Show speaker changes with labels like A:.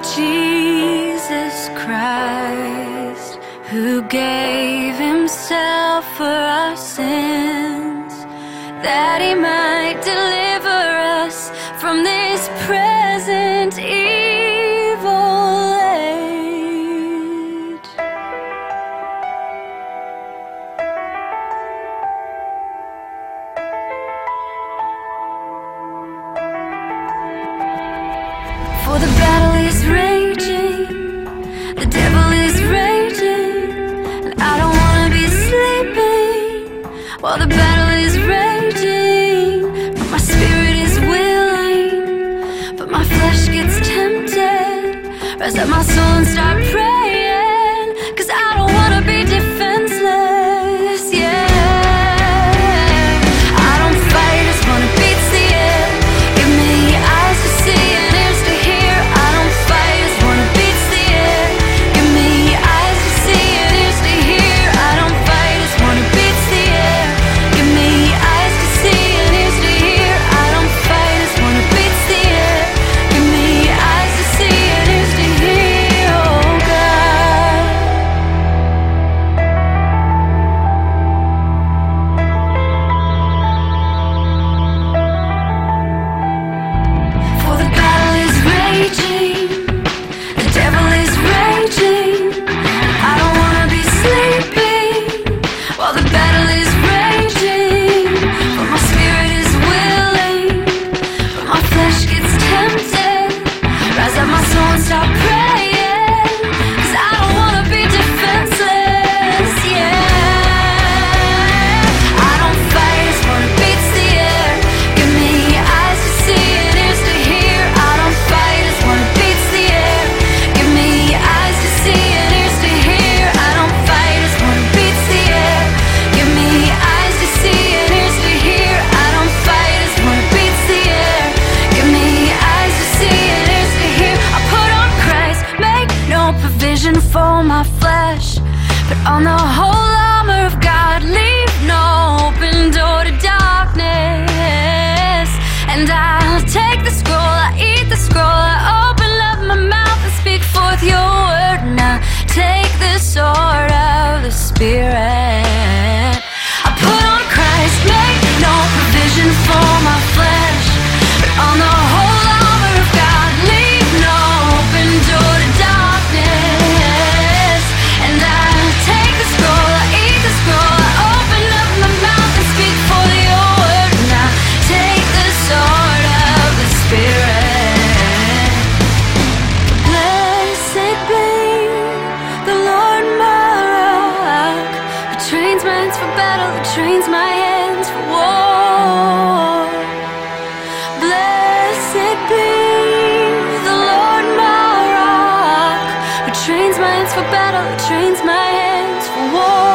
A: Jesus Christ, who gave himself for our sins, that he might deliver us from this present evil age. For the battle is raging, the devil is raging, and I don't wanna be sleeping while the battle is raging. But my spirit is willing, but my flesh gets tempted. Rise up my soul and start praying, 'cause I don't wanna be defenseless, yeah. I don't fight, just wanna beat the air. Give me eyes to see and ears to hear. I don't fight, just wanna beat the air. Give me eyes to see and ears to hear. I don't fight, just wanna beat the air. Give me eyes to see and ears to hear. I don't fight, just wanna beat the air. Give me eyes to see and ears to hear, oh God. For the battle is raging, the devil is raging. I don't wanna be sleeping while the battle is raging. For my spirit is willing, but my flesh gets tempted. Rise up my soul and start praying, 'cause I don't wanna be defenseless, yeah. I don't fight, just wanna beat the air. Give me eyes to see and ears to hear. I don't fight, just wanna beat the air. Give me eyes to see and ears to hear. I don't fight, just wanna beat the air. Give me eyes to see and ears to hear. I don't fight, just wanna beat the air. Give me eyes to see and ears to hear. I put on Christ, make no provision for my flesh, but on the whole armor of God, leave no open door to darkness. And I'll take the scroll, I eat the scroll, I open up my mouth and speak forth your word. And I take the sword of the Spirit. I put on Christ, make no provision for my flesh, but on the whole armor of God, leave no open door to darkness. And I take the scroll, I eat the scroll, I open up my mouth and speak for your word. And I take the sword of the Spirit. Blessed be the Lord my rock, who trains my hands for battle, who trains my hands for war. Blessed be the Lord my rock, who trains my hands for battle, who trains my hands for war.